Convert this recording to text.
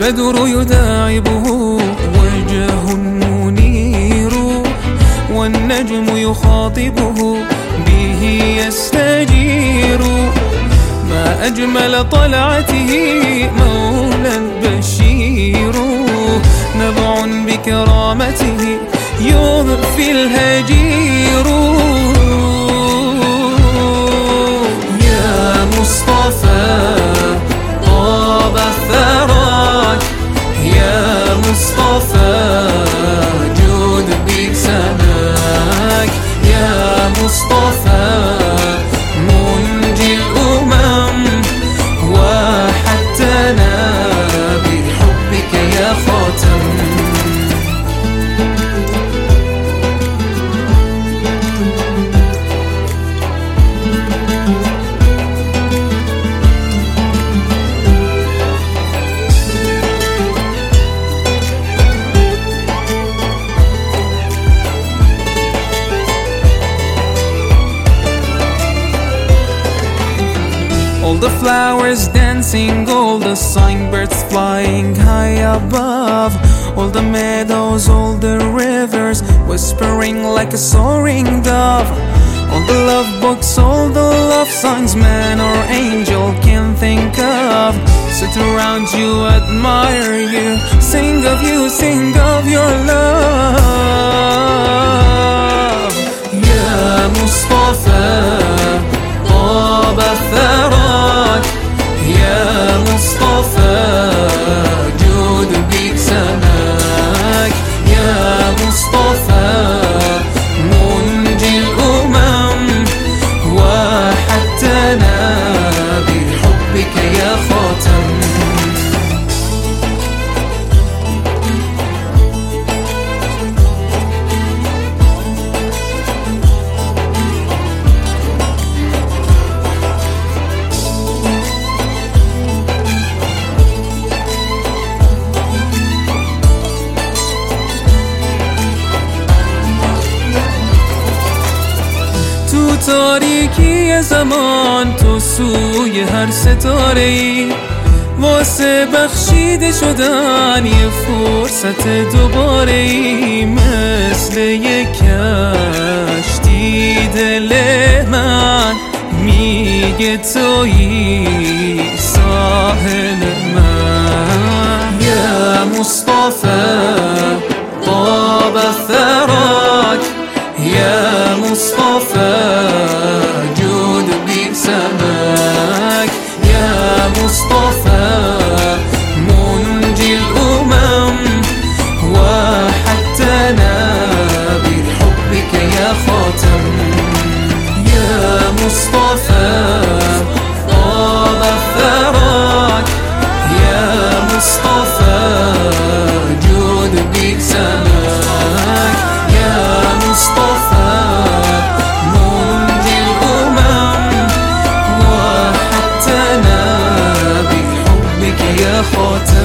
البدر يداعبه وجهه منير، والنجم يخاطبه به يستجير. ما أجمل طلعته مولى بشير، نبع بكرامته يضفي الهجير. يا مصطفى طاب ثراك، يا مصطفى جود بسماك، يا مصطفى منجي الأمم وحتنا بحبك يا خاتم. All the flowers dancing, all the songbirds flying high above, all the meadows, all the rivers whispering like a soaring dove. All the love books, all the love songs man or angel can think of sit around you, admire you, sing of you, sing of your love. Ya Mustafa طاب ثراك، يا مصطفى جود بسماك، يا مصطفى منجي الأمم وحتنا بحبك يا خاتم. تاریکی زمان تو سوی هر ستاره‌ای واسه بخشیده شدن یه فرصت دوباره‌ای، مثل یک کشتی دل من میگه تویی ساحل من. یا مصطفى طاب ثراك، يا مصطفى جود بسماك، يا مصطفى منجي الأمم وحتنا بحبك يا خاتم. يا مصطفى طاب ثراك، يا مصطفى جود بسماك، يا مصطفى منجي الأمم وحتنا بحبك يا خاتم.